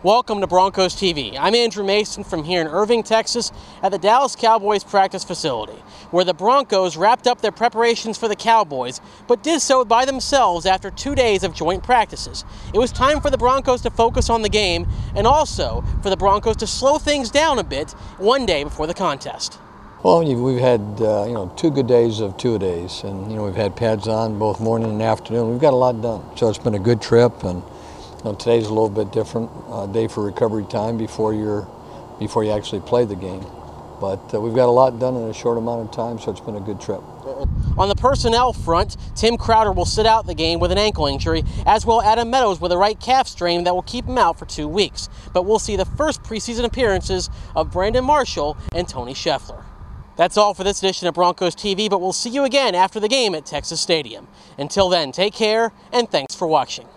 Welcome to Broncos TV. I'm Andrew Mason from here in Irving, Texas at the Dallas Cowboys practice facility, where the Broncos wrapped up their preparations for the Cowboys, but did so by themselves after 2 days of joint practices. It was time for the Broncos to focus on the game and also for the Broncos to slow things down a bit one day before the contest. Well, we've had 2 good days of 2 days, and we've had pads on both morning and afternoon. We've got a lot done, so it's been a good trip. And today's a little bit different day for recovery time before you actually play the game. But we've got a lot done in a short amount of time, so it's been a good trip. On the personnel front, Tim Crowder will sit out the game with an ankle injury, as will Adam Meadows with a right calf strain that will keep him out for 2 weeks. But we'll see the first preseason appearances of Brandon Marshall and Tony Scheffler. That's all for this edition of Broncos TV, but we'll see you again after the game at Texas Stadium. Until then, take care and thanks for watching.